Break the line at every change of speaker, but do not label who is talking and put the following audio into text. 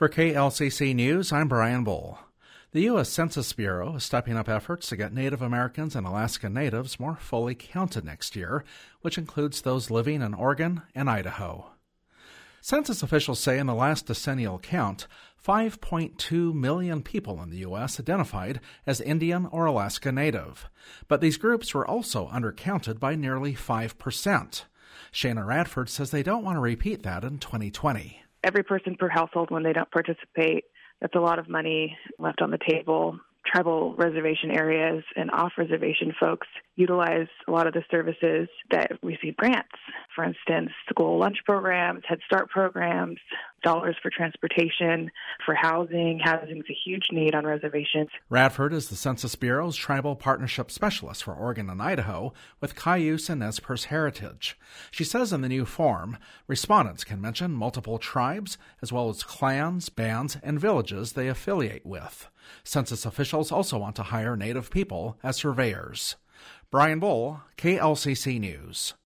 For KLCC News, I'm Brian Bull. The U.S. Census Bureau is stepping up efforts to get Native Americans and Alaska Natives more fully counted next year, which includes those living in Oregon and Idaho. Census officials say in the last decennial count, 5.2 million people in the U.S. identified as Indian or Alaska Native. But these groups were also undercounted by nearly 5%. Shana Radford says they don't want to repeat that in 2020.
Every person per household, when they don't participate, that's a lot of money left on the table. Tribal reservation areas and off-reservation folks utilize a lot of the services that receive grants. For instance, school lunch programs, Head Start programs, dollars for transportation, for housing. Housing is a huge need on reservations.
Radford is the Census Bureau's Tribal Partnership Specialist for Oregon and Idaho with Cayuse and Nez Perce heritage. She says in the new form, respondents can mention multiple tribes as well as clans, bands, and villages they affiliate with. Census officials also want to hire Native people as surveyors. Brian Bull, KLCC News.